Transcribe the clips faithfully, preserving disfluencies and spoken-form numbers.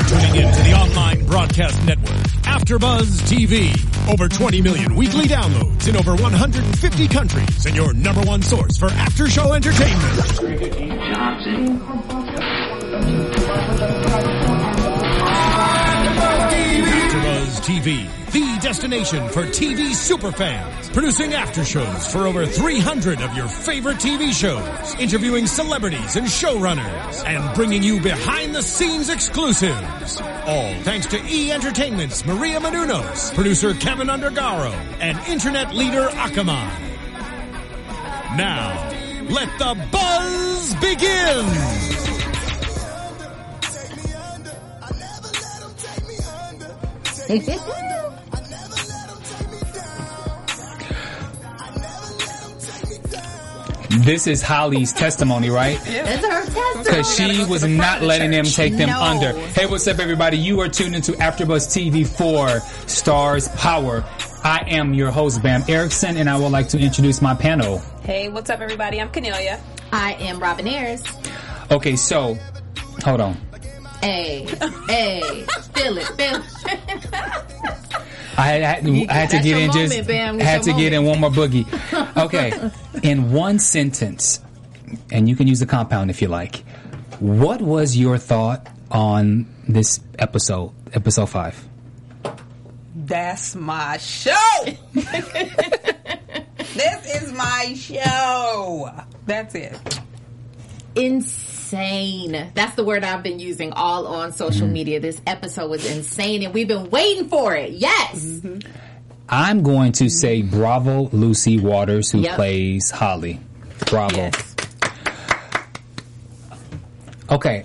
tuning in to the online broadcast network, AfterBuzz T V. Over twenty million weekly downloads in over one hundred fifty countries, and your number one source for after-show entertainment. AfterBuzz T V, the destination for T V superfans, producing aftershows for over three hundred of your favorite T V shows, interviewing celebrities and showrunners, and bringing you behind-the-scenes exclusives. All thanks to E! Entertainment's Maria Menounos, producer Kevin Undergaro, and internet leader Akamai. Now, let the buzz begin! This is Holly's testimony, right? It's her testimony. Because she was not letting them take them No. under. Hey, what's up, everybody? You are tuned into AfterBuzz T V for Stars Power. I am your host, Bam Erickson, and I would like to introduce my panel. Hey, what's up, everybody? I'm Cornelia. I am Robin Ayers. Okay, so, hold on. Hey, hey, feel it, feel it. I had, I had, I had to That's get your in moment, just Bam. It's had to your get in one more boogie. Okay, in one sentence, and you can use a compound if you like. What was your thought on this episode, episode five? That's my show. This is my show. That's it. Insane. That's the word I've been using all on social Mm-hmm. media. This episode was insane, and we've been waiting for it. Yes. Mm-hmm. I'm going to say bravo, Lucy Waters, who Yep. plays Holly. Bravo. Yes. Okay.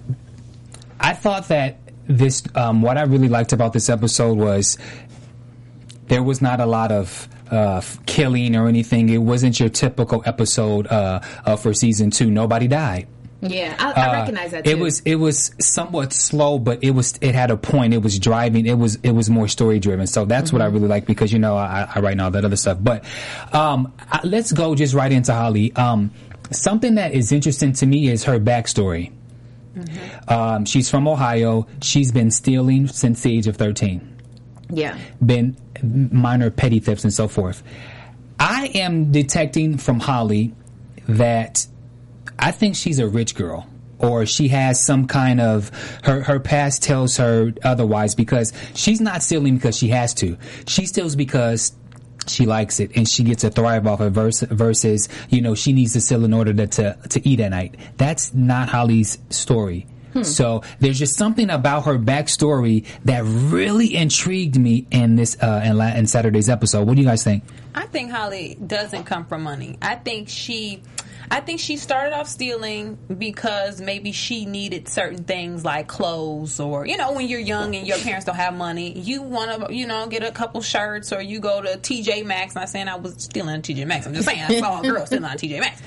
I thought that this, um, what I really liked about this episode was there was not a lot of uh, killing or anything. It wasn't your typical episode uh, uh, for season two. Nobody died. Yeah, I, I Uh, recognize that too. It was it was somewhat slow, but it was it had a point. It was driving. It was it was more story driven. So that's Mm-hmm. what I really like because you know I, I write and all that other stuff. But um, I, let's go just right into Holly. Um, something that is interesting to me is her backstory. Mm-hmm. Um, she's from Ohio. She's been stealing since the age of thirteen. Yeah. Been minor petty thefts and so forth. I am detecting from Holly that I think she's a rich girl, or she has some kind of her her past tells her otherwise because she's not stealing because she has to. She steals because she likes it and she gets to thrive off it versus, versus you know she needs to steal in order to to, to eat at night. That's not Holly's story. Hmm. So there's just something about her backstory that really intrigued me in this uh, in, La- in Saturday's episode. What do you guys think? I think Holly doesn't come from money. I think she... I think she started off stealing because maybe she needed certain things like clothes or, you know, when you're young and your parents don't have money, you want to, you know, get a couple shirts or you go to T J Maxx. Not saying I was stealing at T J Maxx. I'm just saying I saw a girl stealing at T J Maxx.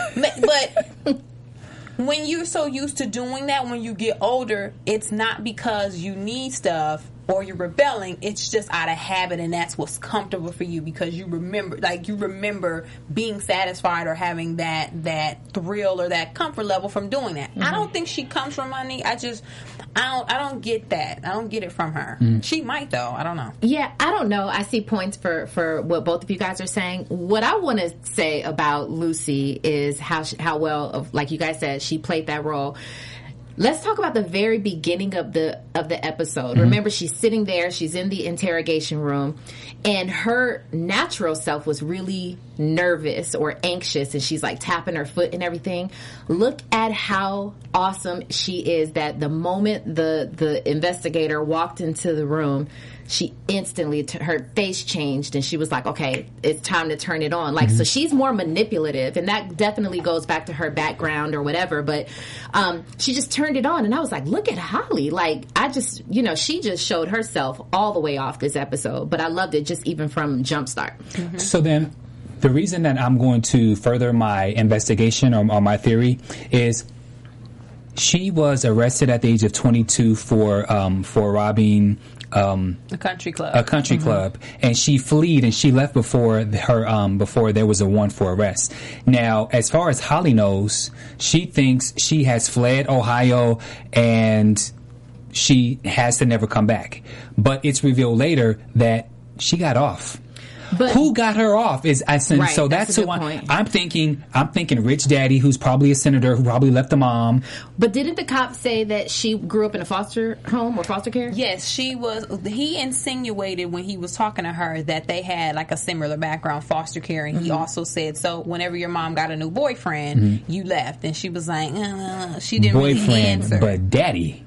But when you're so used to doing that, when you get older, it's not because you need stuff or you're rebelling, it's just out of habit, and that's what's comfortable for you because you remember, like you remember being satisfied or having that that thrill or that comfort level from doing that. Mm-hmm. I don't think she comes from money. I just, I don't, I don't get that. I don't get it from her. Mm-hmm. She might though. I don't know. Yeah, I don't know. I see points for for what both of you guys are saying. What I want to say about Lucy is how she, how well, of, like you guys said, she played that role. Let's talk about the very beginning of the of the episode. Mm-hmm. Remember, she's sitting there, she's in the interrogation room, and her natural self was really nervous or anxious, and she's like tapping her foot and everything. Look at how awesome she is that the moment the the investigator walked into the room, she instantly, t- her face changed and she was like, okay, it's time to turn it on. Like, mm-hmm. So she's more manipulative, and that definitely goes back to her background or whatever, but um, she just turned it on, and I was like, look at Holly. Like, I just, you know, she just showed herself all the way off this episode, but I loved it just even from Jumpstart. Mm-hmm. So then, the reason that I'm going to further my investigation or, or my theory is she was arrested at the age of twenty-two for um, for robbing um, a country club. A country mm-hmm. club, and she fled and she left before her um, before there was a warrant for arrest. Now, as far as Holly knows, she thinks she has fled Ohio and she has to never come back. But it's revealed later that she got off. But who got her off is I right, so that's, that's who I, I'm thinking. I'm thinking Rich Daddy, who's probably a senator who probably left the mom. But didn't the cop say that she grew up in a foster home or foster care? Yes, she was. He insinuated when he was talking to her that they had like a similar background, foster care, and mm-hmm. he also said, so whenever your mom got a new boyfriend, mm-hmm. you left, and she was like, uh, she didn't boyfriend, really answer. But daddy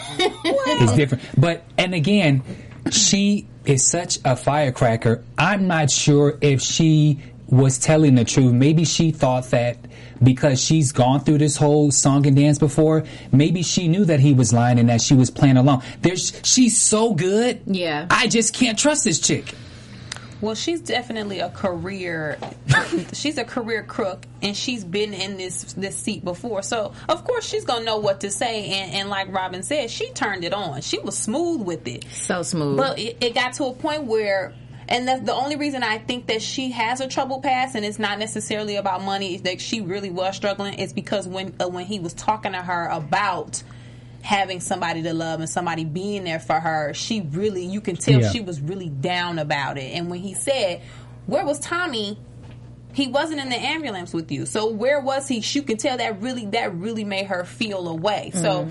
is different. But and again, she is such a firecracker. I'm not sure if she was telling the truth. Maybe she thought that because she's gone through this whole song and dance before, maybe she knew that he was lying and that she was playing along. There's, she's so good. Yeah. I just can't trust this chick. Well, she's definitely a career. She's a career crook, and she's been in this this seat before. So, of course, she's gonna know what to say. And, and like Robin said, she turned it on. She was smooth with it, so smooth. But it, it got to a point where, and that's the only reason I think that she has a troubled past, and it's not necessarily about money. That she really was struggling. It's because when uh, when he was talking to her about having somebody to love and somebody being there for her, she really, you can tell yeah. she was really down about it. And when he said, where was Tommy? He wasn't in the ambulance with you. So where was he? You can tell that really, that really made her feel away. Mm-hmm. So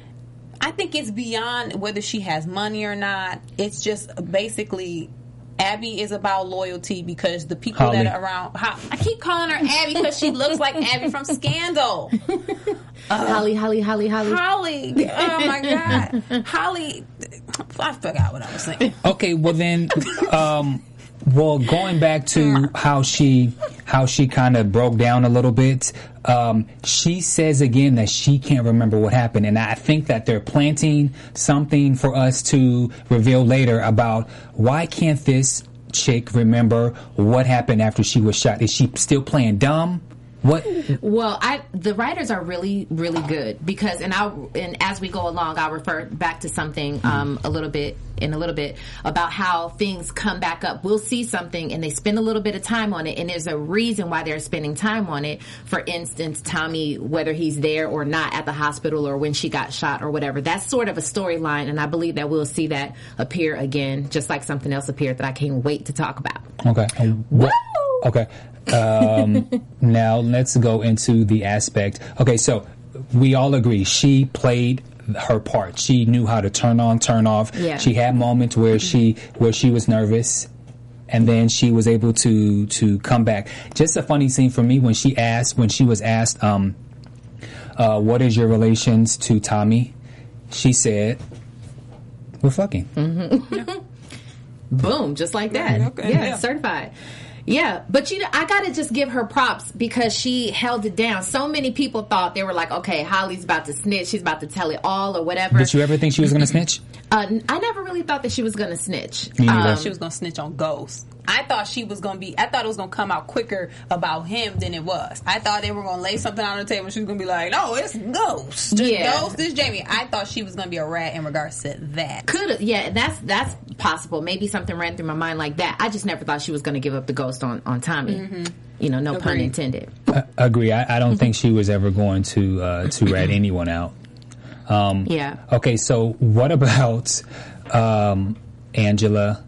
I think it's beyond whether she has money or not. It's just basically Abby is about loyalty because the people Holly. that are around. I keep calling her Abby because she looks like Abby from Scandal. Uh, Holly, Holly, Holly, Holly. Holly. Oh, my God. Holly. I forgot what I was saying. Okay, well then, um, well, going back to how she how she kind of broke down a little bit, um, she says again that she can't remember what happened. And I think that they're planting something for us to reveal later about why can't this chick remember what happened after she was shot? Is she still playing dumb? What? Well, I the writers are really, really good because, and I and as we go along, I'll refer back to something um, a little bit in a little bit about how things come back up. We'll see something and they spend a little bit of time on it, and there's a reason why they're spending time on it. For instance, Tommy, whether he's there or not at the hospital or when she got shot or whatever, that's sort of a storyline, and I believe that we'll see that appear again, just like something else appeared that I can't wait to talk about. Okay. Woo! Okay. Um, now let's go into the aspect. Okay, so we all agree she played her part. She knew how to turn on, turn off. Yeah. She had moments where she where she was nervous, and then she was able to to come back. Just a funny scene for me when she asked when she was asked, um, uh, "What is your relations to Tommy?" She said, "We're fucking." Mm-hmm. Yeah. Boom, just like that. Okay. Yeah, yeah, certified. Yeah, but you know, I gotta just give her props because she held it down. So many people thought they were like, okay, Holly's about to snitch, she's about to tell it all or whatever. Did you ever think she was going to snitch? Uh, I never really thought that she was going to snitch. I um, thought she was going to snitch on Ghost. I thought she was going to be, I thought it was going to come out quicker about him than it was. I thought they were going to lay something on the table and she was going to be like, no, it's Ghost. Just yeah. Ghost is Jamie. I thought she was going to be a rat in regards to that. Could have, yeah, that's that's possible. Maybe something ran through my mind like that. I just never thought she was going to give up the Ghost on, on Tommy. Mm-hmm. You know, no Agreed. pun intended. I agree. I, I don't think she was ever going to uh, to rat anyone out. Um, yeah. Okay, so what about um, Angela?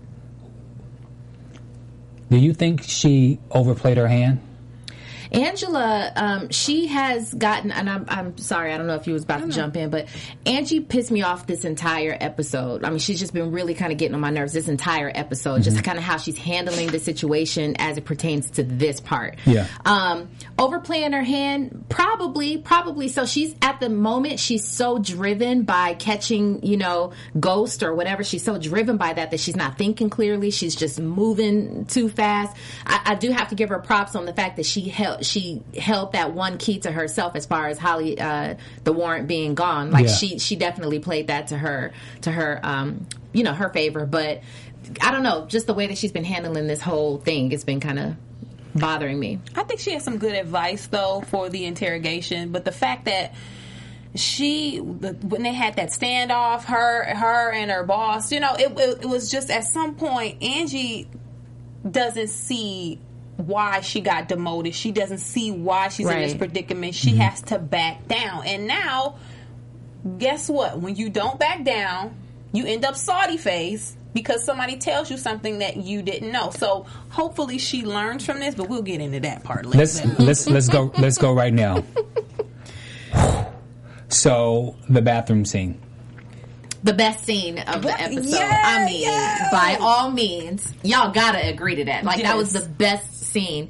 Do you think she overplayed her hand? Angela, um, she has gotten, and I'm, I'm sorry, I don't know if you was about to jump in, but Angie pissed me off this entire episode. I mean, she's just been really kind of getting on my nerves this entire episode, mm-hmm. just kind of how she's handling the situation as it pertains to this part. Yeah. Um, overplaying her hand, probably, probably. So she's, at the moment, she's so driven by catching, you know, Ghost or whatever. She's so driven by that that she's not thinking clearly. She's just moving too fast. I, I do have to give her props on the fact that she held, she held that one key to herself as far as Holly, uh, the warrant being gone. Like yeah. she, she definitely played that to her, to her, um, you know, her favor. But I don't know, just the way that she's been handling this whole thing, it's been kind of bothering me. I think she has some good advice though for the interrogation, but the fact that she, the, when they had that standoff, her, her and her boss, you know, it, it, it was just at some point Angie doesn't see why she got demoted. She doesn't see why she's right. in this predicament. She mm-hmm. has to back down. And now guess what? When you don't back down, you end up salty face because somebody tells you something that you didn't know. So hopefully she learns from this, but we'll get into that part later. Let's let's let's go let's go right now. So the bathroom scene. The best scene of the episode. Yeah, I mean, yeah. by all means, y'all gotta agree to that. Like, Yes. that was the best scene.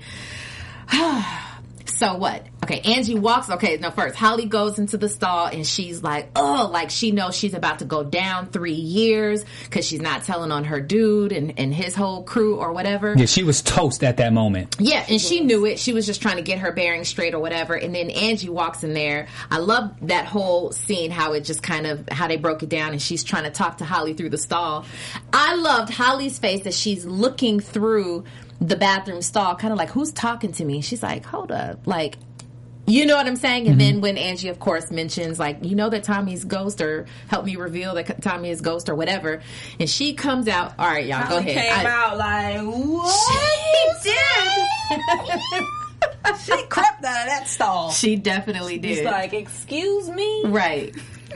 So what? Okay, Angie walks. Okay, no, first, Holly goes into the stall and she's like, oh, like she knows she's about to go down three years because she's not telling on her dude and, and his whole crew or whatever. Yeah, she was toast at that moment. Yeah, and she knew it. She was just trying to get her bearings straight or whatever. And then Angie walks in there. I love that whole scene, how it just kind of, how they broke it down, and she's trying to talk to Holly through the stall. I loved Holly's face that she's looking through the bathroom stall, kind of like, who's talking to me? She's like, hold up. Like, you know what I'm saying? And Mm-hmm. then when Angie, of course, mentions, like, you know that Tommy's ghost, or help me reveal that Tommy is ghost or whatever. And she comes out. All right, y'all, go Holly ahead. came I- out like, what? She did. She crept out of that stall. She definitely did. She's like, excuse me? Right.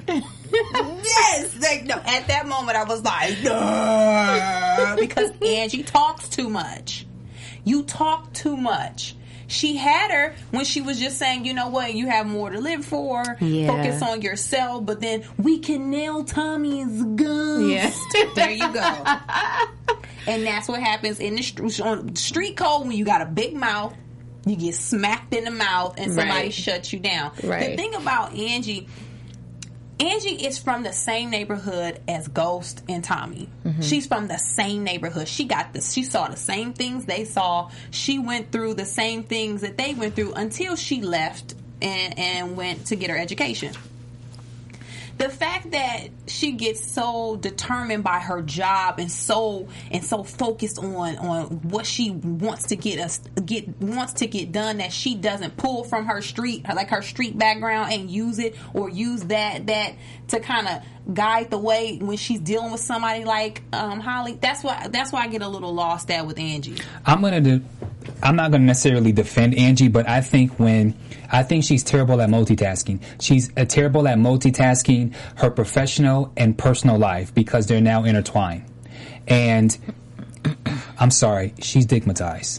Yes. Like, no, at that moment, I was like, "Duh," because Angie talks too much. You talk too much. She had her when she was just saying, you know what, you have more to live for. Yeah. Focus on yourself. But then we can nail Tommy's ghost. Yeah. There you go. And that's what happens in the st- on street code when you got a big mouth. You get smacked in the mouth and somebody Right. shuts you down. Right. The thing about Angie, Angie is from the same neighborhood as Ghost and Tommy. Mm-hmm. She's from the same neighborhood. She got this. She saw the same things they saw. She went through the same things that they went through until she left and, and went to get her education. The fact that she gets so determined by her job and so and so focused on on what she wants to get us get wants to get done, that she doesn't pull from her street, like her street background, and use it or use that that to kind of guide the way when she's dealing with somebody like um, Holly. That's why that's why I get a little lost at with Angie. I'm gonna do. I'm not gonna necessarily defend Angie, but I think when I think she's terrible at multitasking. She's uh, terrible at multitasking her professional and personal life because they're now intertwined. And I'm sorry, she's stigmatized.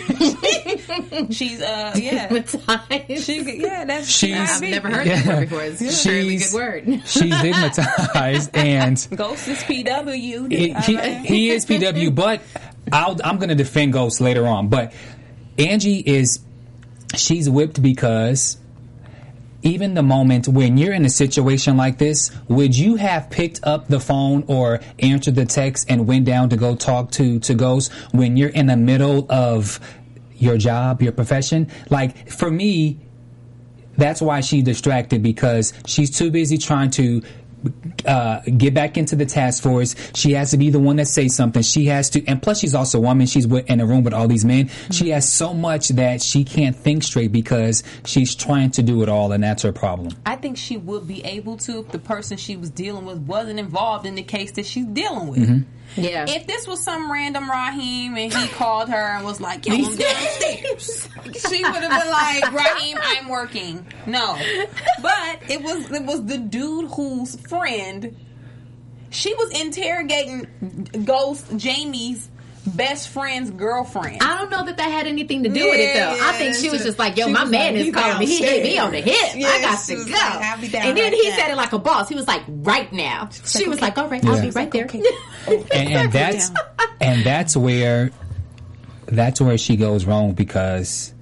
She's uh yeah Hypnotized. she yeah that's She's- I've never heard Yeah. that word before. It's a really She's- good word. She's stigmatized, and Ghost is P W. he, he, he is P W, but I'll, I'm going to defend Ghost later on. But Angie is, she's whipped because even the moment when you're in a situation like this, would you have picked up the phone or answered the text and went down to go talk to, to Ghost when you're in the middle of your job, your profession? Like, for me, that's why she's distracted, because she's too busy trying to uh, get back into the task force. She has to be the one that says something. She has to, and plus she's also a woman. She's with, in a room with all these men. Mm-hmm. She has so much that she can't think straight because she's trying to do it all, and that's her problem. I think she would be able to if the person she was dealing with wasn't involved in the case that she's dealing with. Mm-hmm. Yeah. If this was some random Raheem and he called her and was like, yo, I'm downstairs, she would have been like, Raheem, I'm working. No. But it was it was the dude whose friend, she was interrogating Ghost, Jamie's best friend's girlfriend. I don't know that that had anything to do with it, though. Yeah, I think she was she- just like, yo, she my was man like, is "He's calling me. He hit me downstairs." on the hip. Yeah, I got she to was go. like, "I'll be down and then right he now." said it like a boss. He was like, right now. She was like, all right, I'll Yeah. be right there. Okay. And, and that's and that's where that's where she goes wrong, because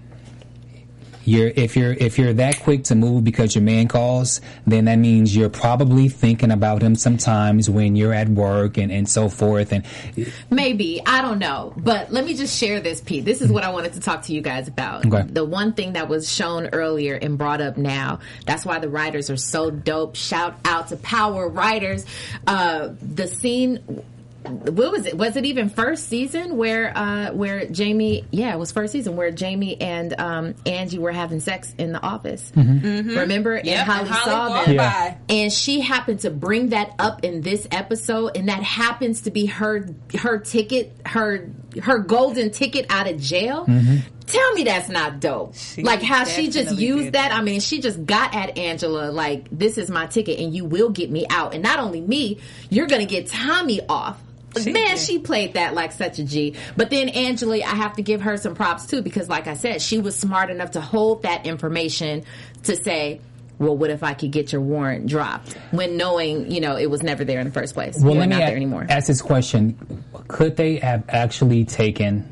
you're if you're if you're that quick to move because your man calls, then that means you're probably thinking about him sometimes when you're at work and, and so forth. And Maybe. I don't know. But let me just share this, Pete. This is what I wanted to talk to you guys about. Okay. The one thing that was shown earlier and brought up now, that's why the writers are so dope. Shout out to Power Writers. Uh, the scene... What was it? Was it even first season where uh, where Jamie? Yeah, it was first season where Jamie and um, Angie were having sex in the office. Mm-hmm. Remember? Yep, and Holly, and Holly saw walked them, by. and she happened to bring that up in this episode, and that happens to be her her ticket, her her golden ticket out of jail. Mm-hmm. Tell me that's not dope. She like how she just definitely used did that. that. I mean, she just got at Angela like, this is my ticket and you will get me out. And not only me, you're going to get Tommy off. She Man, did. she played that like such a G. But then Angela, I have to give her some props too, because like I said, she was smart enough to hold that information to say, well, what if I could get your warrant dropped? When knowing, you know, it was never there in the first place. Well, You're let me not a- there anymore. ask this question. Could they have actually taken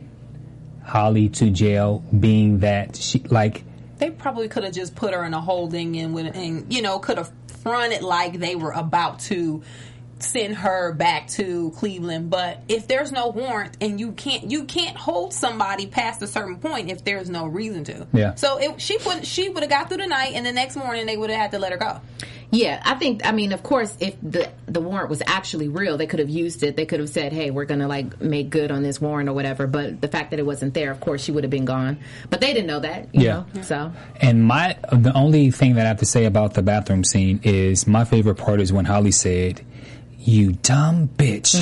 Holly to jail, being that she, like... They probably could have just put her in a holding and, when, and you know, could have fronted like they were about to send her back to Cleveland. But if there's no warrant and you can't you can't hold somebody past a certain point if there's no reason to. Yeah. So it, she would she would have got through the night, and the next morning they would have had to let her go. Yeah, I think, I mean, of course, if the the warrant was actually real, they could have used it. They could have said, hey, we're going to, like, make good on this warrant or whatever. But the fact that it wasn't there, of course, she would have been gone. But they didn't know that, you Yeah. know, so. And my the only thing that I have to say about the bathroom scene is my favorite part is when Holly said, "You dumb bitch."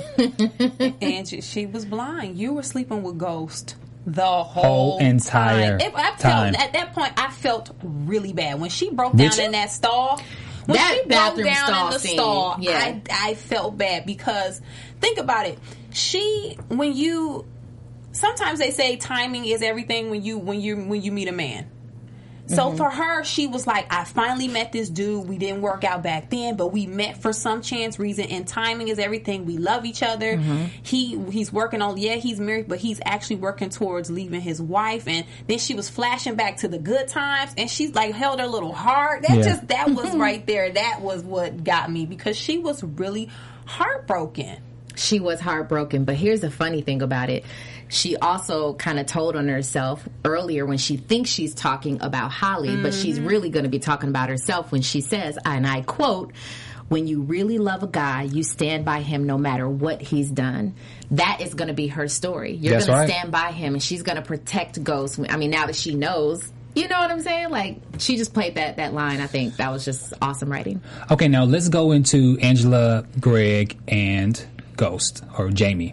Mm-hmm. And she, she was blind. You were sleeping with Ghost the whole, Whole entire time. It, I felt, time. At that point, I felt really bad. When she broke Did down you? in that stall, when That she broke bathroom down stall in the scene, stall, yeah. I, I felt bad because, think about it. She, when you, sometimes they say timing is everything when you, when you, when you meet a man. So for her, she was like, I finally met this dude. We didn't work out back then, but we met for some chance reason, and timing is everything. We love each other. He He's working on, yeah, he's married, but he's actually working towards leaving his wife. And then she was flashing back to the good times, and she's like held her little heart. That Yeah. just, that was right there. That was what got me, because she was really heartbroken. She was heartbroken, but here's the funny thing about it. She also kind of told on herself earlier when she thinks she's talking about Holly, but she's really going to be talking about herself when she says, and I quote, "When you really love a guy, you stand by him no matter what he's done." That is going to be her story. You're That's going right. to stand by him, and she's going to protect Ghost. I mean, now that she knows, you know what I'm saying? Like, she just played that, that line. I think that was just awesome writing. Okay, now let's go into Angela, Greg, and Ghost, or Jamie.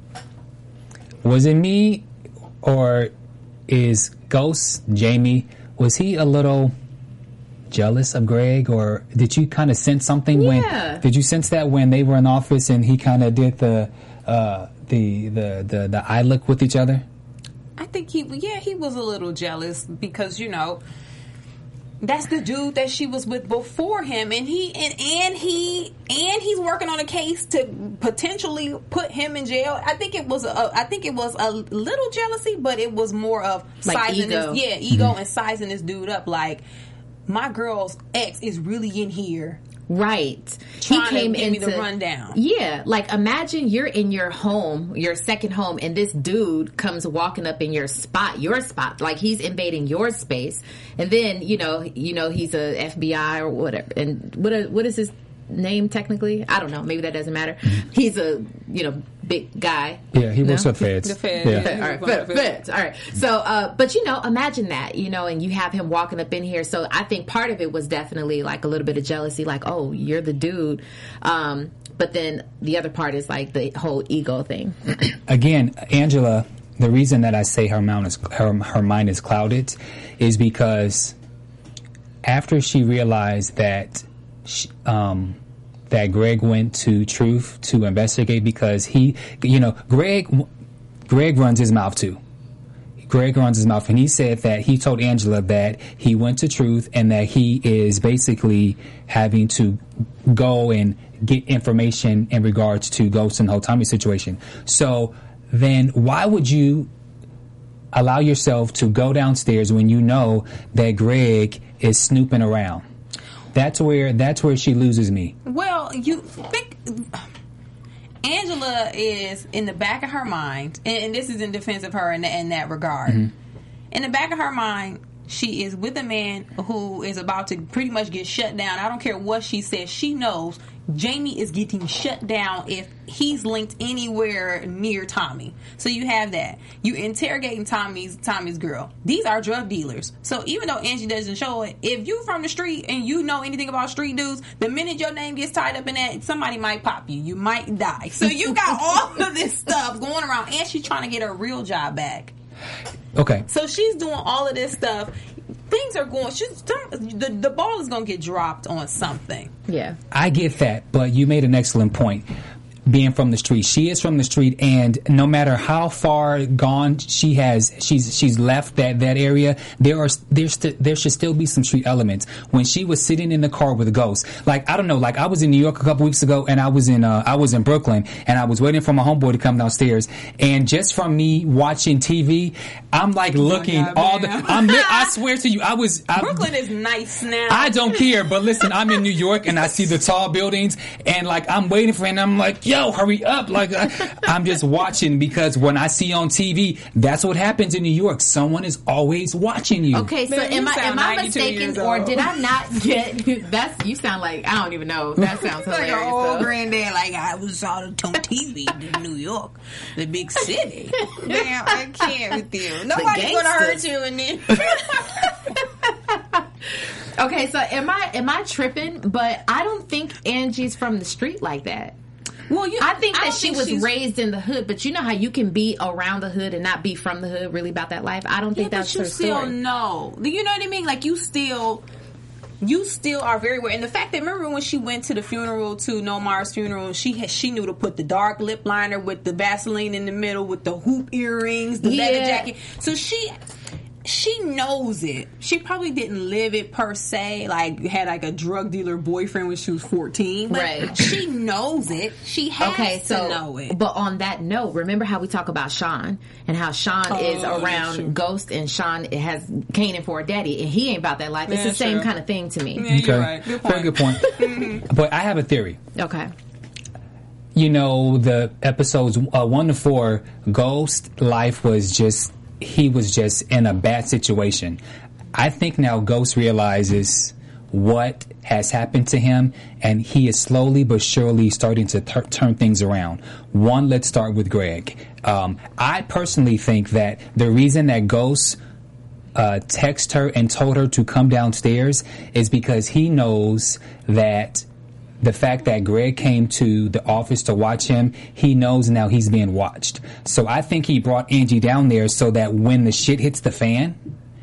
Was it me, or is Ghost, Jamie, was he a little jealous of Greg, or did you kind of sense something Yeah. when, did you sense that when they were in office and he kind of did the, uh, the, the, the, the eye look with each other? I think he, yeah, he was a little jealous because, you know, that's the dude that she was with before him, and he and, and he and he's working on a case to potentially put him in jail. I think it was a, I think it was a little jealousy, but it was more of Like sizing ego. this, yeah, ego and sizing this dude up. Like, my girl's ex is really in here. Right. Trying to give me the rundown. Yeah. Like, imagine you're in your home, your second home, and this dude comes walking up in your spot, your spot. Like, he's invading your space. And then, you know, you know, he's a F B I or whatever. And what are, what is his name technically? I don't know. Maybe that doesn't matter. He's a, you know, big guy. Yeah, he works No? for Feds. The Feds, Yeah. yeah. All right, feds, feds. All right. So, uh, but you know, imagine that, you know, and you have him walking up in here. So I think part of it was definitely like a little bit of jealousy, like, oh, you're the dude. Um, but then the other part is like the whole ego thing. Again, Angela, the reason that I say her mind is her, her mind is clouded is because after she realized that she, um, that Greg went to Truth to investigate, because he, you know, Greg, Greg runs his mouth too. Greg runs his mouth, and he said that he told Angela that he went to Truth and that he is basically having to go and get information in regards to Ghost and the whole Tommy situation. So then why would you allow yourself to go downstairs when you know that Greg is snooping around? That's where that's where she loses me. Well, you think Angela is in the back of her mind, and, and this is in defense of her in, in that regard. Mm-hmm. In the back of her mind, she is with a man who is about to pretty much get shut down. I don't care what she says. She knows Jamie is getting shut down if he's linked anywhere near Tommy. So you have that. You interrogating Tommy's Tommy's girl. These are drug dealers. So even though Angie doesn't show it, if you from the street and you know anything about street dudes, the minute your name gets tied up in that, somebody might pop you. You might die. So you got all of this stuff going around, and she's trying to get her real job back. Okay. So she's doing all of this stuff. Things are going. She's the the ball is going to get dropped on something. Yeah, I get that, but you made an excellent point. Being from the street, she is from the street, and no matter how far gone she has, she's she's left that, that area. There are there st- there should still be some street elements. When she was sitting in the car with a ghost, like I don't know, like I was in New York a couple weeks ago, and I was in uh, I was in Brooklyn, and I was waiting for my homeboy to come downstairs, and just from me watching T V, I'm like looking oh God, all man. the. I'm, I swear to you, I was. I, Brooklyn is nice now. I don't care, but listen, I'm in New York and I see the tall buildings, and like I'm waiting for it, and I'm like, yo, hurry up. Like I, I'm just watching, because when I see on T V, that's what happens in New York. Someone is always watching you. Okay, so Man, you am I sound am I ninety-two mistaken, years or old. did I not get that's you sound like I don't even know. That sounds like hilarious. an old though. granddad, like I was on on T V in New York, the big city. Damn, I can't with you. Nobody's gonna hurt you in there. Okay, so am I am I tripping? But I don't think Angie's from the street like that. Well, you, I think I that don't she think was she's- raised in the hood, but you know how you can be around the hood and not be from the hood, really about that life. I don't think Yeah, that's but you her still story. know. You know what I mean? Like you still. You still are very aware, and the fact that remember when she went to the funeral, to Nomar's funeral, she had, she knew to put the dark lip liner with the Vaseline in the middle, with the hoop earrings, the leather Yeah. jacket. So she she knows it. She probably didn't live it per se, like had like a drug dealer boyfriend when she was fourteen, but Right. she knows it. She has Okay, so to know it. but on that note, remember how we talk about Sean and how Sean Oh, is yeah, around sure. Ghost, and Sean has Kanan for a daddy, and he ain't about that life. It's Yeah, the same sure. kind of thing to me. Yeah, you're Okay. right. Good Very point. good point. But I have a theory. Okay. You know, the episodes uh, one to four, Ghost life was just, he was just in a bad situation. I think now Ghost realizes what has happened to him, and he is slowly but surely starting to tur- turn things around. One, let's start with Greg. Um, I personally think that the reason that Ghost uh, texted her and told her to come downstairs is because he knows that the fact that Greg came to the office to watch him, he knows now he's being watched. So I think he brought Angie down there so that when the shit hits the fan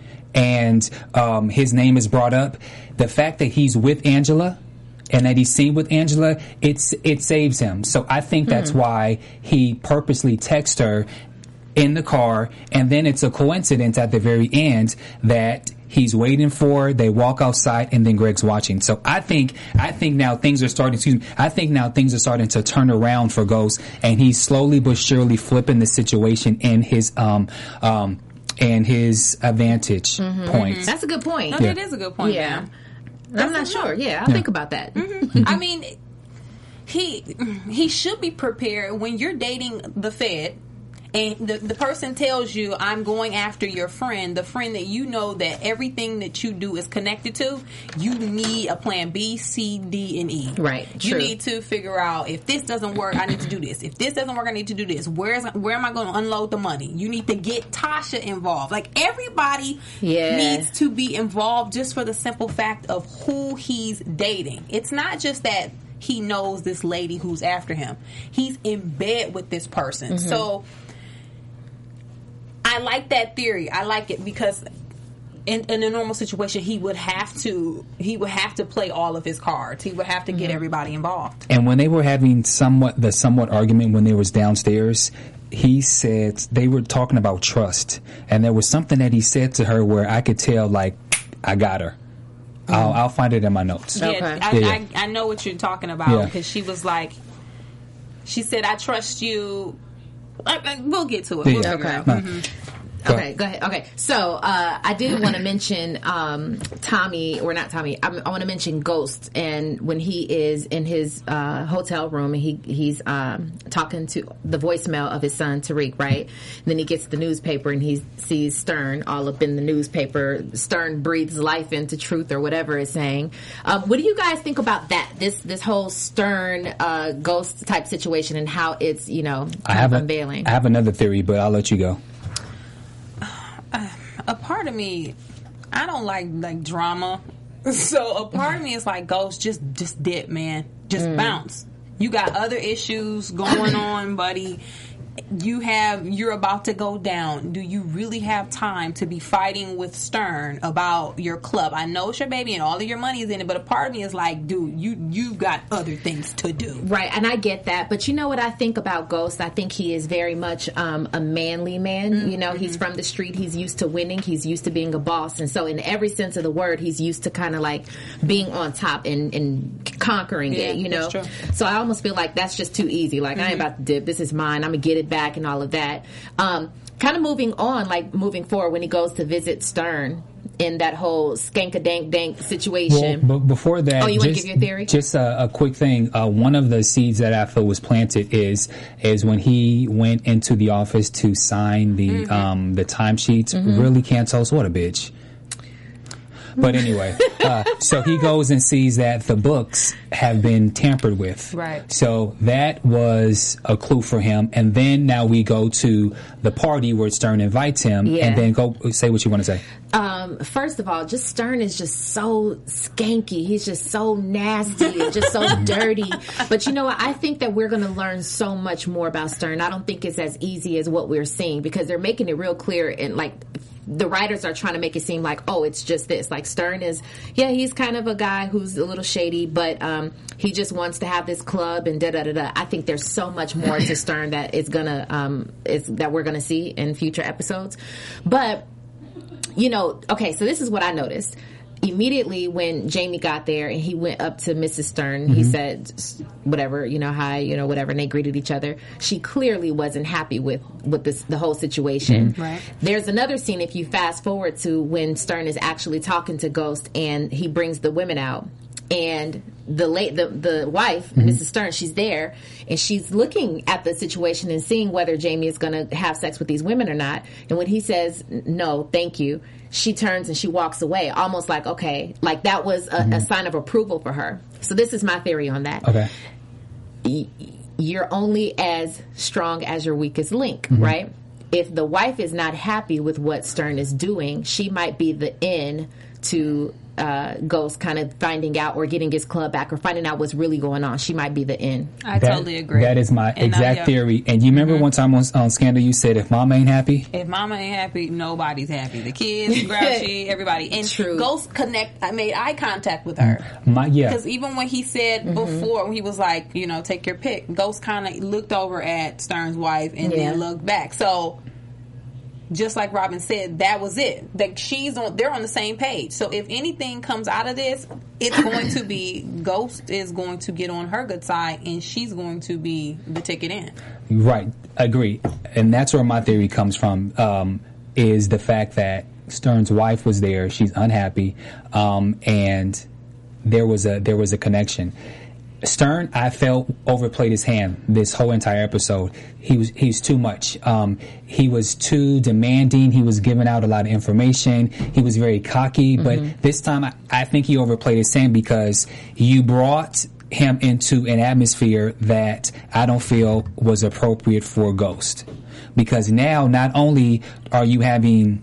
and um, his name is brought up, the fact that he's with Angela and that he's seen with Angela, it's it saves him. So I think that's why he purposely texts her in the car, and then it's a coincidence at the very end that he's waiting for, they walk outside, and then Greg's watching. So I think I think now things are starting excuse me, I think now things are starting to turn around for Ghost, and he's slowly but surely flipping the situation in his um um in his advantage point. That's a good point. No, that is a good point. Yeah. man. I'm not sure. Yeah, I'll think about that. I mean, he he should be prepared when you're dating the Fed. And the, the person tells you, I'm going after your friend, the friend that you know that everything that you do is connected to, you need a plan B, C, D, and E. Right, You true. need to figure out, if this doesn't work, I need to do this. If this doesn't work, I need to do this. Where's Where am I going to unload the money? You need to get Tasha involved. Like, everybody Yeah. needs to be involved just for the simple fact of who he's dating. It's not just that he knows this lady who's after him. He's in bed with this person. Mm-hmm. So I like that theory. I like it because in, in a normal situation, he would have to he would have to play all of his cards. He would have to get everybody involved. And when they were having somewhat the somewhat argument when they was downstairs, he said they were talking about trust, and there was something that he said to her where I could tell, like, I got her. I'll, I'll find it in my notes. Yeah, Okay. I, Yeah, yeah. I, I know what you're talking about Yeah. because she was like, she said, "I trust you." I, I, we'll get to it. Yeah. We'll figure Okay. it out. No. Mhm. Go okay, go ahead. Okay, so uh, I did want to mention um, Tommy, or not Tommy. I, I want to mention Ghost, and when he is in his uh, hotel room and he he's um, talking to the voicemail of his son Tariq, right? And then he gets the newspaper and he sees Stern all up in the newspaper. Stern breathes life into Truth or whatever it's saying. Um, what do you guys think about that? This this whole Stern uh, Ghost type situation and how it's you know I have unveiling. A, I have another theory, but I'll let you go. Uh, a part of me, I don't like like drama, so a part of me is like, Ghost, just just dip, man, just mm. bounce. You got other issues going on, buddy. You have you're about to go down. Do you really have time to be fighting with Stern about your club? I know it's your baby and all of your money is in it, but a part of me is like, dude, you you've got other things to do. Right, and I get that, but you know what I think about Ghost? I think he is very much um, a manly man. Mm-hmm. You know, he's from the street. He's used to winning. He's used to being a boss, and so in every sense of the word, he's used to kind of like being on top and, and conquering yeah, it. You know, that's true. So I almost feel like that's just too easy. Like mm-hmm. I ain't about to dip. This is mine. I'm gonna get it back and all of that. Um, kind of moving on, like moving forward when he goes to visit Stern in that whole skank-a-dank-dank situation. Well, but before that, oh, you want to just, give your theory? Just a, a quick thing. Uh, one of the seeds that I feel was planted is is when he went into the office to sign the mm-hmm. um, the timesheets. Mm-hmm. Really, Cantos, what a bitch. But anyway, uh, so he goes and sees that the books have been tampered with. Right. So that was a clue for him. And then now we go to the party where Stern invites him. Yeah. And then go say what you want to say. Um, first of all, just Stern is just so skanky. He's just so nasty and just so dirty. But you know what? I think that we're going to learn so much more about Stern. I don't think it's as easy as what we're seeing because they're making it real clear and like the writers are trying to make it seem like, oh, it's just this. Like Stern is, yeah, he's kind of a guy who's a little shady, but um, he just wants to have this club and da da da da. I think there's so much more to Stern that is gonna um, is that we're gonna see in future episodes. But you know, okay, so this is what I noticed. Immediately when Jamie got there and he went up to Missus Stern, mm-hmm. he said, whatever, you know, hi, you know, whatever, and they greeted each other. She clearly wasn't happy with, with this, the whole situation. Mm-hmm. Right. There's another scene, if you fast forward to when Stern is actually talking to Ghost and he brings the women out. And the late the the wife, mm-hmm. Missus Stern, she's there and she's looking at the situation and seeing whether Jamie is going to have sex with these women or not. And when he says no, thank you, she turns and she walks away, almost like okay, like that was a, mm-hmm. a sign of approval for her. So this is my theory on that. Okay, you're only as strong as your weakest link, mm-hmm. right? If the wife is not happy with what Stern is doing, she might be the in to uh, Ghost kind of finding out or getting his club back or finding out what's really going on. She might be the in. I that, totally agree. That is my and exact I, yeah. theory. And you remember mm-hmm. one time on, on Scandal you said if mama ain't happy? If mama ain't happy, nobody's happy. The kids, Grouchy, everybody. And True. Ghost connect. I made eye contact with her. My, yeah. Because even when he said mm-hmm. before, when he was like, you know, take your pick, Ghost kind of looked over at Stern's wife and yeah. then looked back. So just like Robin said, that was it. That she's on, they're on the same page. So if anything comes out of this, it's going to be Ghost is going to get on her good side, and she's going to be the ticket in. Right, agree, and that's where my theory comes from. Um, is the fact that Stern's wife was there, she's unhappy, um, and there was a there was a connection. Stern, I felt, overplayed his hand this whole entire episode. He was he's too much. Um, he was too demanding. He was giving out a lot of information. He was very cocky. Mm-hmm. But this time, I, I think he overplayed his hand because you brought him into an atmosphere that I don't feel was appropriate for Ghost. Because now, not only are you having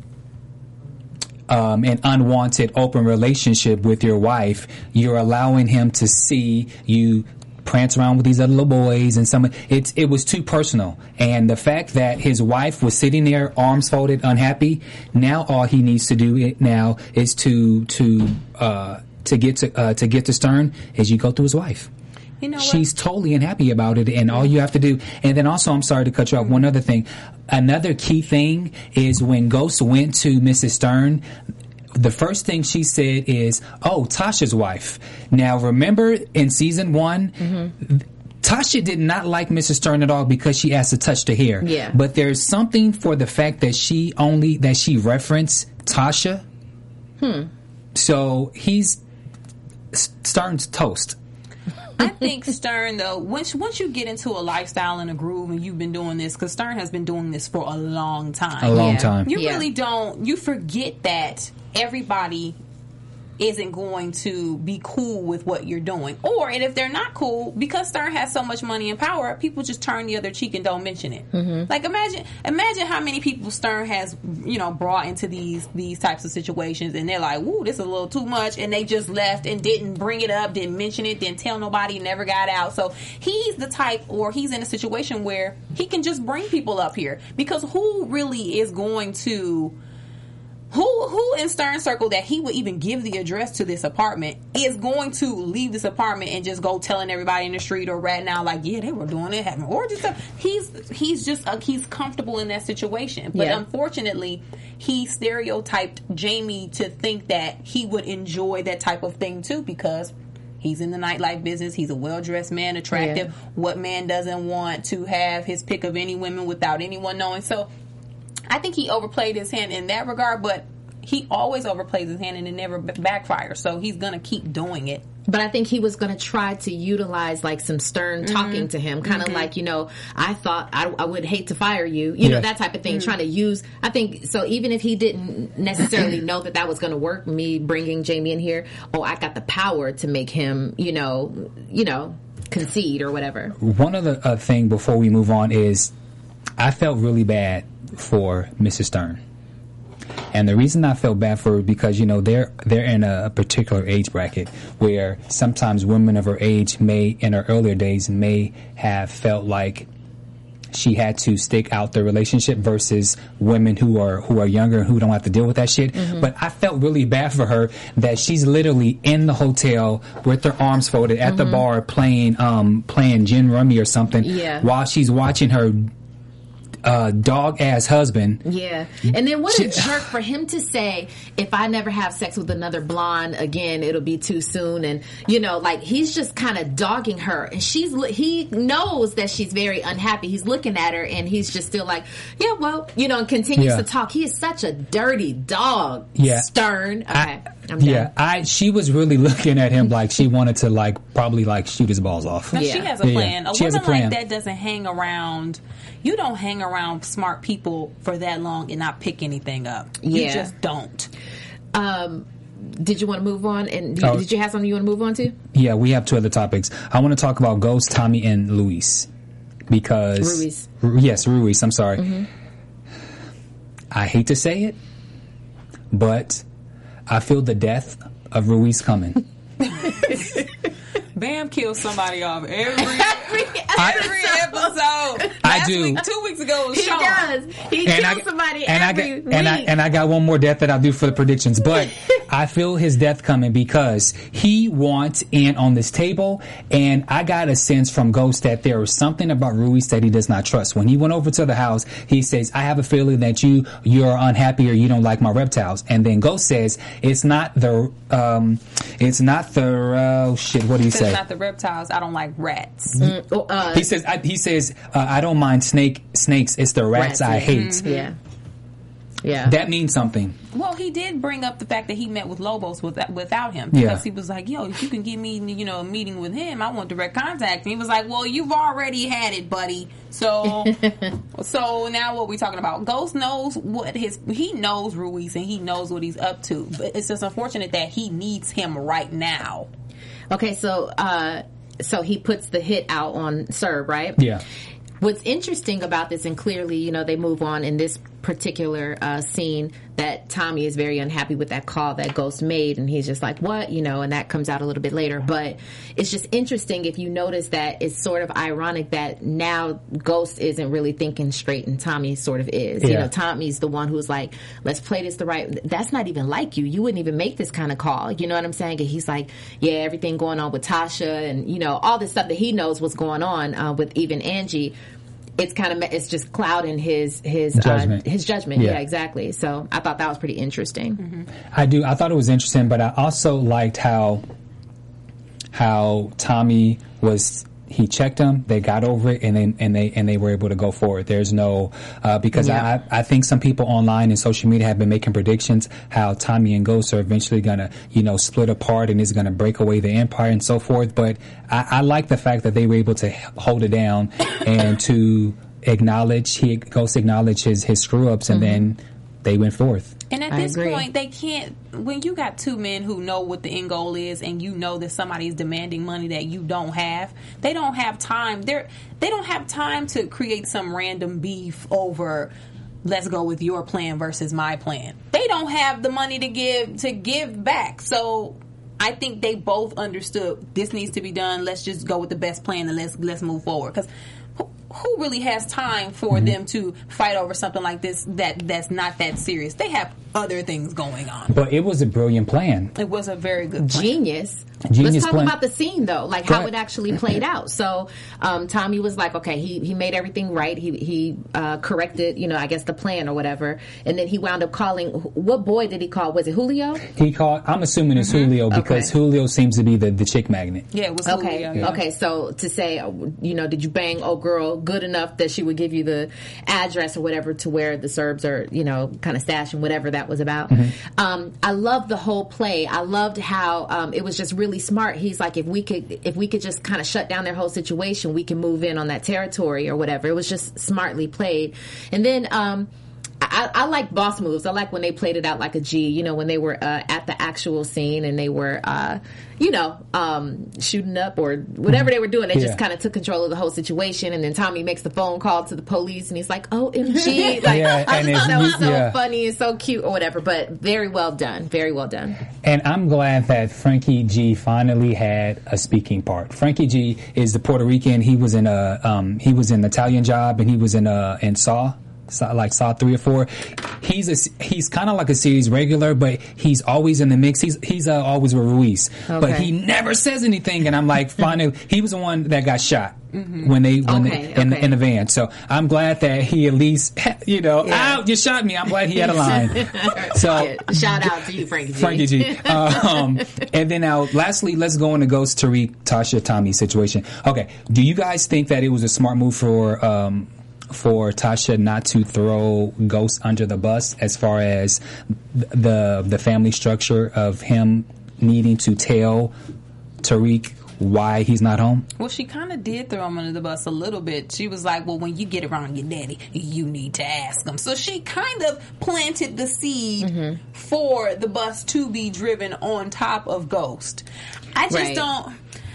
Um, an unwanted open relationship with your wife, you're allowing him to see you prance around with these other little boys and some. It's it was too personal, and the fact that his wife was sitting there, arms folded, unhappy. Now all he needs to do it now is to to uh, to get to uh, to get to Stern is you go through his wife. You know She's what? totally unhappy about it, and all you have to do. And then also, I'm sorry to cut you off. One other thing, another key thing is when Ghost went to Missus Stern, the first thing she said is, "Oh, Tasha's wife." Now, remember in season one, mm-hmm. Tasha did not like Missus Stern at all because she asked to touch the hair. Yeah. But there's something for the fact that she only that she referenced Tasha. Hmm. So he's Stern's toast. I think Stern, though, once once you get into a lifestyle and a groove, and you've been doing this, because Stern has been doing this for a long time. A long Yeah. time. You Yeah. really don't. You forget that everybody isn't going to be cool with what you're doing, or and if they're not cool, because Stern has so much money and power, people just turn the other cheek and don't mention it. Mm-hmm. Like imagine, imagine how many people Stern has, you know, brought into these these types of situations, and they're like, "Woo, this is a little too much," and they just left and didn't bring it up, didn't mention it, didn't tell nobody, never got out. So he's the type, or he's in a situation where he can just bring people up here, because who really is going to? Who who in Stern's circle that he would even give the address to this apartment is going to leave this apartment and just go telling everybody in the street or ratting out like, yeah, they were doing it, having orgies stuff. He's he's just uh, he's comfortable in that situation. But Yeah. unfortunately, he stereotyped Jamie to think that he would enjoy that type of thing too, because he's in the nightlife business. He's a well-dressed man, attractive. Yeah. What man doesn't want to have his pick of any women without anyone knowing? So I think he overplayed his hand in that regard, but he always overplays his hand and it never b- backfires. So he's going to keep doing it. But I think he was going to try to utilize like some Stern talking to him, kind of like, you know, I thought I, I would hate to fire you, you know, Yeah. that type of thing, trying to use, I think, so even if he didn't necessarily know that that was going to work, me bringing Jamie in here, oh, I got the power to make him, you know, you know, concede or whatever. One other uh, thing before we move on is I felt really bad for Missus Stern. And the reason I felt bad for her because, you know, they're they're in a particular age bracket where sometimes women of her age may, in her earlier days, may have felt like she had to stick out the relationship versus women who are who are younger and who don't have to deal with that shit. Mm-hmm. But I felt really bad for her that she's literally in the hotel with her arms folded at mm-hmm. the bar playing um playing gin rummy or something Yeah. while she's watching her Uh, dog ass husband. Yeah. And then what a jerk for him to say, if I never have sex with another blonde again, it'll be too soon. And, you know, like he's just kind of dogging her. And she's, he knows that she's very unhappy. He's looking at her and he's just still like, yeah, well, you know, and continues Yeah. to talk. He is such a dirty dog. Yeah. Stern. Okay. I, I'm done. yeah, I she was really looking at him like she wanted to like probably like shoot his balls off. Now, Yeah. she has a Yeah, plan. yeah. A She has woman a plan. like that doesn't hang around. You don't hang around smart people for that long and not pick anything up. You Yeah. just don't. Um, did you want to move on? And Oh. did you have something you want to move on to? Yeah, we have two other topics. I want to talk about Ghost, Tommy, and Luis because Ruiz. Ru- yes, Ruiz. I'm sorry. Mm-hmm. I hate to say it, but I feel the death of Ruiz coming. Bam kills somebody off every Every, every episode. I Last do. Week, two weeks ago was he Sean. does. He And kills I, somebody and every I week. got, and I and I got one more death that I'll do for the predictions, but I feel his death coming because he wants in on this table, and I got a sense from Ghost that there was something about Ruiz that he does not trust. When he went over to the house, he says, "I have a feeling that you you're unhappy or you don't like my reptiles," and then Ghost says, "It's not the um, it's not the uh, shit. What do you It's say?" not the reptiles. I don't like rats. Mm, oh, uh, He says, I, "He says uh, I don't mind snake snakes. It's the rats, rats, I yeah. hate." Yeah. Yeah. That means something. Well, he did bring up the fact that he met with Lobos without, without him because Yeah. he was like, "Yo, if you can give me, you know, a meeting with him, I want direct contact." And he was like, "Well, you've already had it, buddy. So, so now what we talking about? Ghost knows what his he knows Ruiz and he knows what he's up to, but it's just unfortunate that he needs him right now." Okay, so uh, so he puts the hit out on Serb, right? Yeah. What's interesting about this, and clearly, you know, they move on in this particular uh, scene, that Tommy is very unhappy with that call that Ghost made, and he's just like, what? You know, and that comes out a little bit later. But it's just interesting if you notice that it's sort of ironic that now Ghost isn't really thinking straight and Tommy sort of is. You Yeah. know, Tommy's the one who's like, let's play this the right... That's not even like you. You wouldn't even make this kind of call. You know what I'm saying? And he's like, yeah, everything going on with Tasha and, you know, all this stuff that he knows what's going on uh, with even Angie. It's kind of it's just clouding his his Judgment. Uh, his judgment. Yeah. Yeah. exactly. So I thought that was pretty interesting. Mm-hmm. I do. I thought it was interesting, but I also liked how how Tommy was he checked them, they got over it, and they and they and they were able to go forward. There's no uh, because Yeah. I I think some people online and social media have been making predictions how Tommy and Ghost are eventually gonna you know split apart and is gonna break away the empire and so forth. But I, I like the fact that they were able to hold it down and to acknowledge he Ghost acknowledged his his screw ups and then they went forth. And at I this agree. point, they can't. When you got two men who know what the end goal is, and you know that somebody's demanding money that you don't have, they don't have time. They're they don't have time to create some random beef over. Let's go with your plan versus my plan. They don't have the money to give to give back. So I think they both understood this needs to be done. Let's just go with the best plan and let's let's move forward. Because who, who really has time for mm-hmm. them to fight over something like this that that's not that serious? They have other things going on. But it was a brilliant plan. It was a very good plan. Genius. Genius Let's talk plan. about the scene though, like Go how ahead. it actually played out. So um, Tommy was like, okay, he he made everything right. He he uh, corrected, you know, I guess the plan or whatever, and then he wound up calling. What boy did he call? Was it Julio? He called. I'm assuming it's Julio because Okay. Julio seems to be the, the chick magnet. Yeah, it was Okay. Julio, yeah. Okay. So to say, uh, you know, did you bang old girl good enough that she would give you the address or whatever to where the Serbs are, you know, kind of stashing whatever that was about. Um, I loved the whole play. I loved how um, it was just really smart. He's like, if we could, if we could just kind of shut down their whole situation, we can move in on that territory or whatever. It was just smartly played. And then. Um, I, I like boss moves. I like when they played it out like a G, you know, when they were uh, at the actual scene and they were, uh, you know, um, shooting up or whatever they were doing. They Yeah. just kind of took control of the whole situation. And then Tommy makes the phone call to the police and he's like, O M G. Like, Yeah, I and just thought that it's- was so yeah. funny and so cute or whatever. But very well done. Very well done. And I'm glad that Frankie G finally had a speaking part. Frankie G is the Puerto Rican. He was in a um, he was in Italian Job and he was in a in Saw. Saw- like Saw three or four. He's a, he's kind of like a series regular, but he's always in the mix. He's he's uh, always with Ruiz, but Okay. he never says anything. And I'm like, finally, he was the one that got shot when they when Okay, they, in, okay. in the van. So I'm glad that he at least you know, Yeah. ow, you shot me. I'm glad he had a line. So Yeah, shout out to you, Frankie G. Frankie G. Um, and then now, lastly, let's go into Ghost, Tariq, Tasha, Tommy situation. Okay, do you guys think that it was a smart move for um, for Tasha not to throw Ghost under the bus as far as the the family structure of him needing to tell Tariq why he's not home? Well, she kind of did throw him under the bus a little bit. She was like, well, when you get around your daddy, you need to ask him. So she kind of planted the seed Mm-hmm. for the bus to be driven on top of Ghost. I just Right. don't...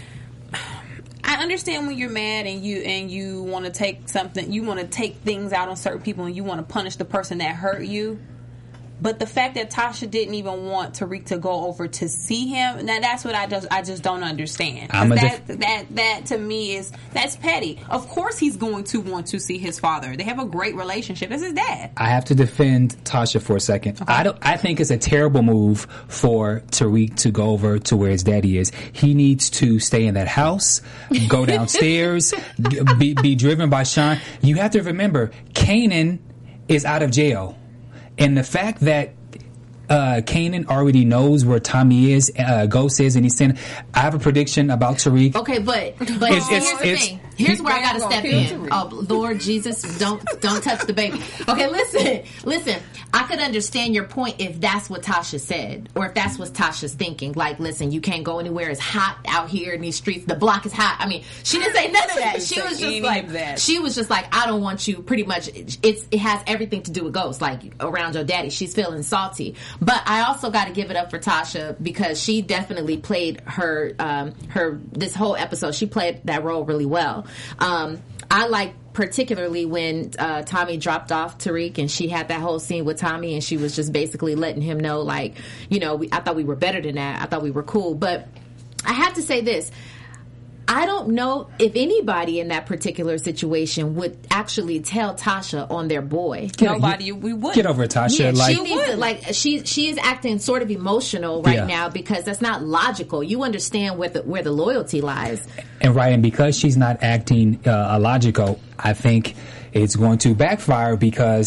I understand when you're mad and you and you want to take something, you want to take things out on certain people and you want to punish the person that hurt you. But the fact that Tasha didn't even want Tariq to go over to see him, now that's what I just I just don't understand. 'Cause I'm a that, def- that that to me is that's petty. Of course he's going to want to see his father. They have a great relationship. That's his dad. I have to defend Tasha for a second. I don't. I think it's a terrible move for Tariq to go over to where his daddy is. He needs to stay in that house, go downstairs, g- be, be driven by Sean. You have to remember, Kanan is out of jail, and the fact that uh, Kanan already knows where Tommy is, uh, Ghost is, and he's saying, I have a prediction about Tariq. Okay, but but It's- here's it's- the it's- thing. Here's where I Bam, got to gonna step kill in. Tariq. Oh Lord Jesus, don't don't touch the baby. Okay, listen, listen. I could understand your point if that's what Tasha said, or if that's what Tasha's thinking. Like, listen, you can't go anywhere. It's hot out here in these streets. The block is hot. I mean, she didn't say none of that. She She didn't was say just any like of that. she was just like, I don't want you. Pretty much, it's it has everything to do with Ghost. Like around your daddy, she's feeling salty. But I also got to give it up for Tasha because she definitely played her um, her this whole episode. She played that role really well. Um, I like particularly when uh, Tommy dropped off Tariq and she had that whole scene with Tommy and she was just basically letting him know, like, you know, we, I thought we were better than that. I thought we were cool. But I have to say this. I don't know if anybody in that particular situation would actually tell Tasha on their boy. Get- Nobody, we wouldn't. Get over it, Tasha. Yeah, like, she needs to, like she she is acting sort of emotional right Yeah. now because that's not logical. You understand where the where the loyalty lies. And right, and because she's not acting uh, illogical, I think it's going to backfire because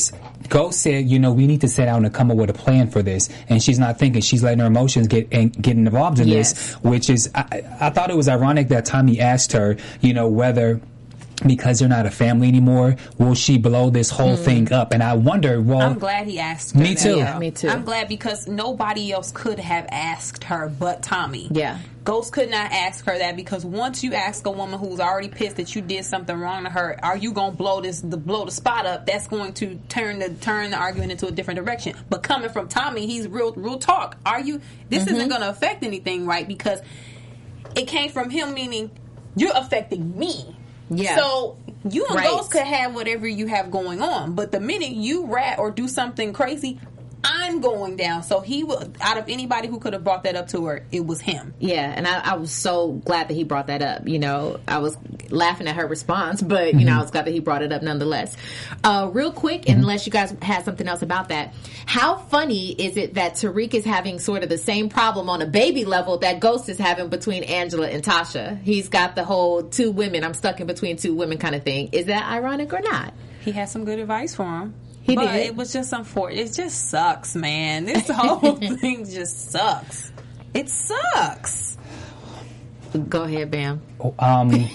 Ghost said, you know, we need to sit down and come up with a plan for this. And she's not thinking. She's letting her emotions get and getting involved in yes. this, which is, I, I thought it was ironic that Tommy asked her, you know, whether because they're not a family anymore, will she blow this whole mm. thing up? And I wonder, well... I'm glad he asked her Me that. too. Yeah, me too. I'm glad because nobody else could have asked her but Tommy. Yeah. Ghost could not ask her that because once you ask a woman who's already pissed that you did something wrong to her, are you going to blow this, the blow the spot up? That's going to turn the turn the argument into a different direction. But coming from Tommy, he's real real talk. Are you... This mm-hmm. isn't going to affect anything, right? Because it came from him, meaning you're affecting me. Yeah. So you and right. Ghost could have whatever you have going on, but the minute you rat or do something crazy, I'm going down. So he will, out of anybody who could have brought that up to her, it was him. Yeah, and I, I was so glad that he brought that up. You know, I was laughing at her response, but, you mm-hmm. know, I was glad that he brought it up nonetheless. Uh, real quick, mm-hmm. unless you guys had something else about that, how funny is it that Tariq is having sort of the same problem on a baby level that Ghost is having between Angela and Tasha? He's got the whole two women, I'm stuck in between two women kind of thing. Is that ironic or not? He had some good advice for him. He but did. It was just unfortunate. It just sucks, man. This whole thing just sucks. It sucks. Go ahead, Bam. Um,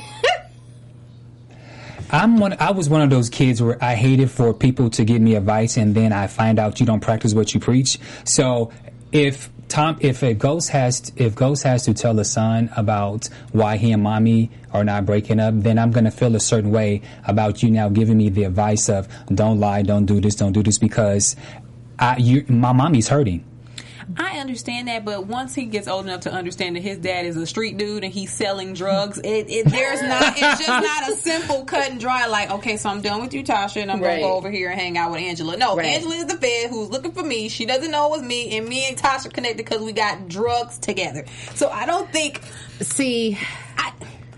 I'm one. I was one of those kids where I hated for people to give me advice, and then I find out you don't practice what you preach. So if Tom, if a ghost has, if Ghost has to tell the son about why he and mommy are not breaking up, then I'm going to feel a certain way about you now giving me the advice of don't lie, don't do this, don't do this, because I, you, my mommy's hurting. I understand that, but once he gets old enough to understand that his dad is a street dude and he's selling drugs, it, it there's not it's just not a simple cut and dry like, okay, so I'm done with you, Tasha, and I'm right. gonna go over here and hang out with Angela. No, right. Angela is the fed who's looking for me. She doesn't know it was me, and me and Tasha connected because we got drugs together. So I don't think. See, I.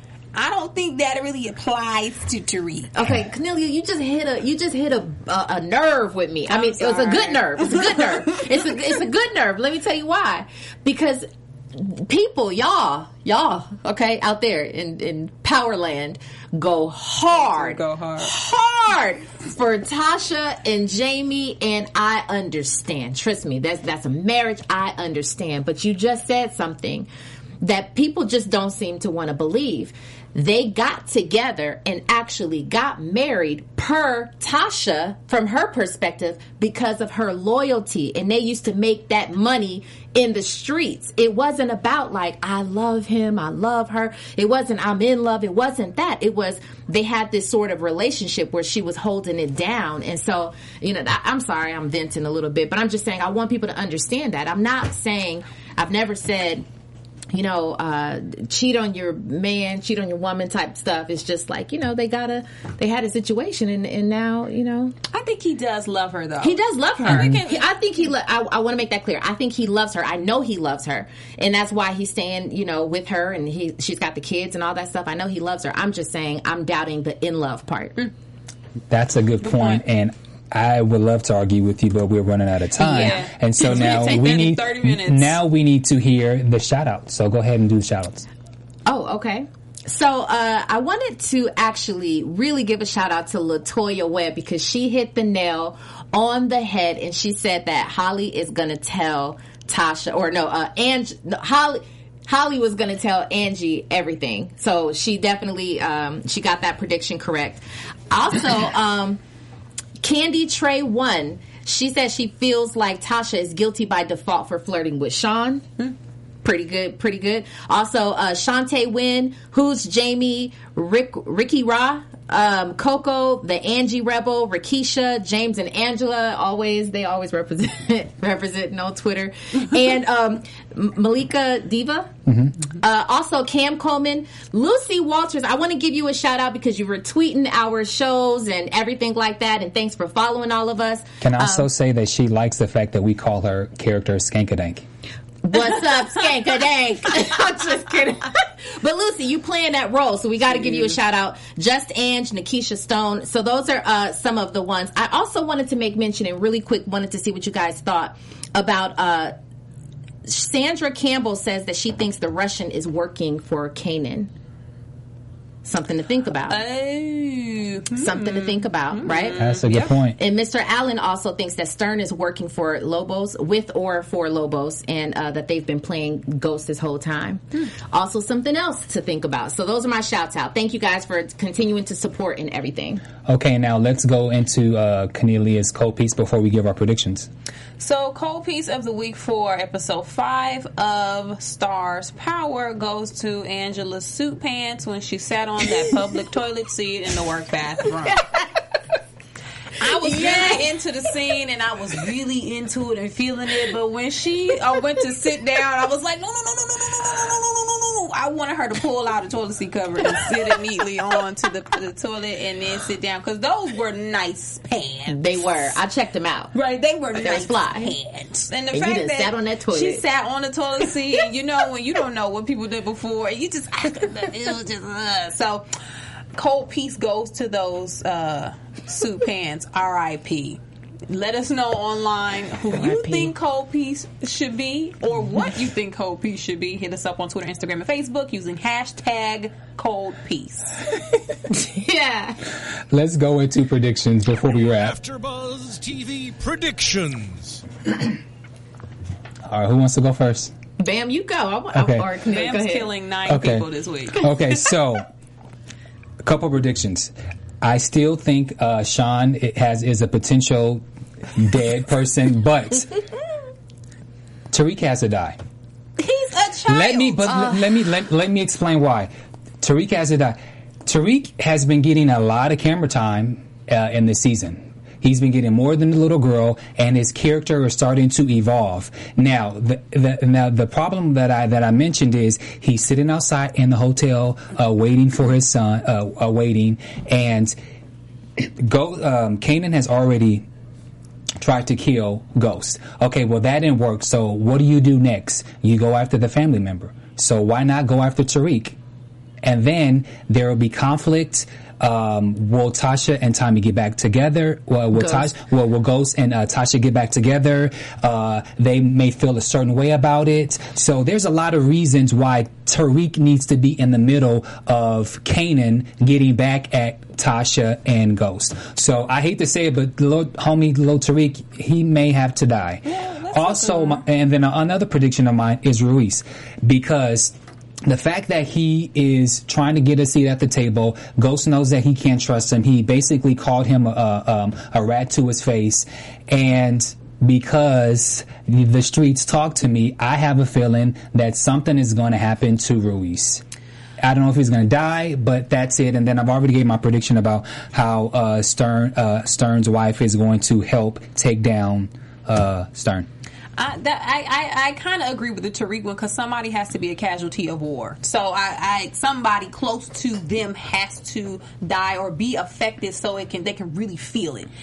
I don't think that really applies to Tariq. Okay, Cornelia, you just hit a you just hit a a, a nerve with me. I I'm mean, sorry. it was a good nerve. It's a good nerve. It's a it's a good nerve. Let me tell you why. Because people, y'all, y'all, okay, out there in in Powerland, go hard, go hard, hard for Tasha and Jamie, and I understand. Trust me, that's that's a marriage. I understand, but you just said something that people just don't seem to want to believe. They got together and actually got married per Tasha from her perspective because of her loyalty. And they used to make that money in the streets. It wasn't about like, I love him, I love her. It wasn't, I'm in love. It wasn't that. It was, they had this sort of relationship where she was holding it down. And so, you know, I'm sorry, I'm venting a little bit, but I'm just saying I want people to understand that. I'm not saying, I've never said, you know, uh, cheat on your man, cheat on your woman type stuff. It's just like, you know, they gotta, they had a situation and, and now, you know. I think he does love her though. He does love her. I think, he, I, think he, lo- I, I want to make that clear. I think he loves her. I know he loves her. And that's why he's staying, you know, with her and he, she's got the kids and all that stuff. I know he loves her. I'm just saying I'm doubting the in love part. Mm. That's a good, good point. point. And I would love to argue with you, but we're running out of time. Yeah. And so now we need thirty minutes. Now we need to hear the shout out. So go ahead and do the shout outs. Oh, okay. So uh, I wanted to actually really give a shout out to LaToya Webb because she hit the nail on the head and she said that Holly is going to tell Tasha, or no, uh, Ange, no, Holly, Holly was going to tell Angie everything. So she definitely, um, she got that prediction correct. Also, um, Candy Trey one. She says she feels like Tasha is guilty by default for flirting with Sean. Hmm. Pretty good, pretty good. Also, uh, Shantae Wynn, Who's Jamie, Rick, Ricky Ra, um, Coco, the Angie Rebel, Rakisha, James and Angela. Always, they always represent representing on Twitter. And um, Malika Diva. Mm-hmm. Uh, also, Cam Coleman, Lucy Walters. I want to give you a shout out because you were tweeting our shows and everything like that. And thanks for following all of us. Can I also um, say that she likes the fact that we call her character Skankadank. What's up, Skankadank? I'm just kidding. But Lucy, you playing that role, so we got to give you a shout out. Just Ange, Nikisha Stone. So those are uh, some of the ones. I also wanted to make mention and really quick wanted to see what you guys thought about. Uh, Sandra Campbell says that she thinks the Russian is working for Kanan. Something to think about. Oh, hmm. Something to think about, hmm. right? That's a good Yep. point. And Mister Allen also thinks that Stern is working for Lobos, with or for Lobos, and uh, that they've been playing Ghost this whole time. Hmm. Also, something else to think about. So those are my shouts out. Thank you guys for continuing to support and everything. Okay, now let's go into uh, Cornelia's cold piece before we give our predictions. So, cold piece of the week for episode five of Stars Power goes to Angela's suit pants when she sat on that public toilet seat in the work bathroom. I was Yeah. really into the scene and I was really into it and feeling it, but when she uh, went to sit down, I was like, no, no, no, no, no, no, no, no, no, no, no, no, no. I wanted her to pull out the toilet seat cover and sit it neatly onto the, the toilet and then sit down, because those were nice pants. They were. I checked them out. Right, they were They nice was fly. pants. And the And you fact done that sat on that toilet. she sat on the toilet seat, and you know when you don't know what people did before, and you just it was just uh. So cold piece goes to those uh, suit pants. R I P Let us know online who you R I P think cold piece should be, or what you think cold piece should be. Hit us up on Twitter, Instagram, and Facebook using hashtag cold piece. Yeah. Let's go into predictions before we wrap. AfterBuzz T V predictions. All right, who wants to go first? Bam, you go. I, Okay. I, or, Bam's go ahead. killing nine Okay. people this week. Okay, so a couple predictions. I still think uh, Sean has is a potential dead person, but Tariq has to die. He's a child. Let me, but Uh. let me let, let me explain why. Tariq has to die. Tariq has been getting a lot of camera time uh, in this season. He's been getting more than the little girl, and his character is starting to evolve. Now, the, the now the problem that I that I mentioned is he's sitting outside in the hotel, uh, waiting for his son, uh, uh, waiting, and go. Um, Kanan has already tried to kill Ghost. Okay, well that didn't work. So what do you do next? You go after the family member. So why not go after Tariq? And then there will be conflict. Um, will Tasha and Tommy get back together? Well, will Ghost. Tasha, well, will Ghost and uh, Tasha get back together? Uh, they may feel a certain way about it. So there's a lot of reasons why Tariq needs to be in the middle of Kanan getting back at Tasha and Ghost. So I hate to say it, but little, homie, little Tariq, he may have to die. Yeah, that's Also, my, and then another prediction of mine is Ruiz, because the fact that he is trying to get a seat at the table, Ghost knows that he can't trust him. He basically called him a, um, a rat to his face. And because the streets talk to me, I have a feeling that something is going to happen to Ruiz. I don't know if he's going to die, but that's it. And then I've already gave my prediction about how uh, Stern uh, Stern's wife is going to help take down uh, Stern. I, that, I, I, I kind of agree with the Tariq one, because somebody has to be a casualty of war. So I, I somebody close to them has to die or be affected so it can they can really feel it.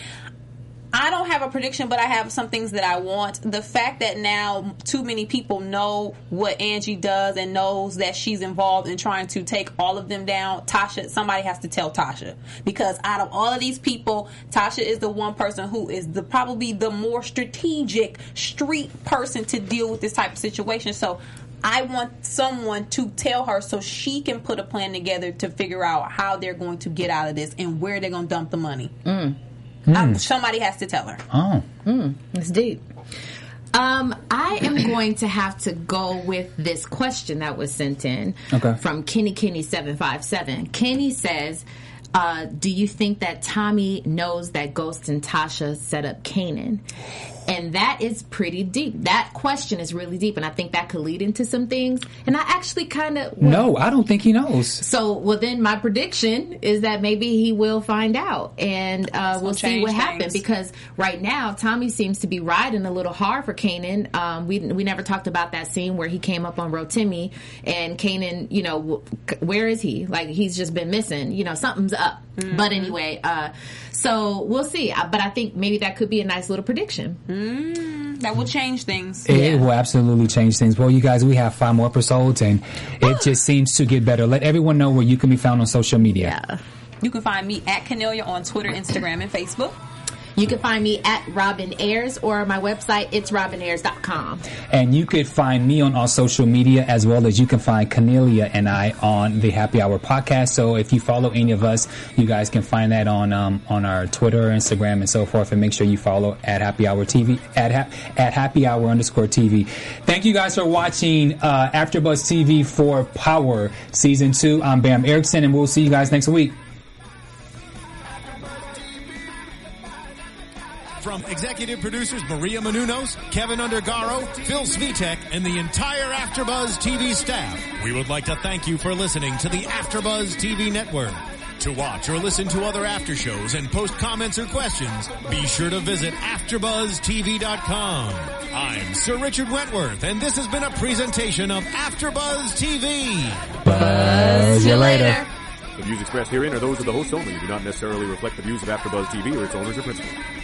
I don't have a prediction, but I have some things that I want. The fact that now too many people know what Angie does and knows that she's involved in trying to take all of them down. Tasha, somebody has to tell Tasha, because out of all of these people, Tasha is the one person who is the probably the more strategic street person to deal with this type of situation. So I want someone to tell her so she can put a plan together to figure out how they're going to get out of this and where they're going to dump the money. Mm. Um, somebody has to tell her. Oh. Mm, that's deep. Um, I am going to have to go with this question that was sent in Okay. from Kenny Kenny seven five seven. Kenny says, uh, do you think that Tommy knows that Ghost and Tasha set up Kanan? And that is pretty deep. That question is really deep, and I think that could lead into some things. And I actually kind of... No, I don't think he knows. So, well, then my prediction is that maybe he will find out, and uh, we'll see change what happens. things. Because right now, Tommy seems to be riding a little hard for Kanan. Um, we we never talked about that scene where he came up on Rotimi, and Kanan, you know, w- where is he? Like, he's just been missing. You know, something's up. Mm-hmm. But anyway, uh, so we'll see. Uh, But I think maybe that could be a nice little prediction. Mm, that will change things. It Yeah. will absolutely change things. Well, you guys, we have five more episodes, and it just seems to get better. Let everyone know where you can be found on social media. Yeah. You can find me at Canelia on Twitter, Instagram, and Facebook. You can find me at Robin Ayers or my website, it's robin ayers dot com. And you could find me on all social media, as well as you can find Cornelia and I on the Happy Hour podcast. So if you follow any of us, you guys can find that on um, on our Twitter, Instagram, and so forth. And make sure you follow at Happy Hour T V, at, ha- at Happy Hour underscore T V. Thank you guys for watching uh, AfterBuzz T V for Power Season two. I'm Bam Erickson, and we'll see you guys next week. From executive producers Maria Menounos, Kevin Undergaro, Phil Svitek, and the entire AfterBuzz T V staff, we would like to thank you for listening to the AfterBuzz T V network. To watch or listen to other after shows and post comments or questions, be sure to visit after buzz T V dot com. I'm Sir Richard Wentworth, and this has been a presentation of AfterBuzz T V. Buzz you later. The views expressed herein are those of the hosts only and do not necessarily reflect the views of AfterBuzz T V or its owners or principals.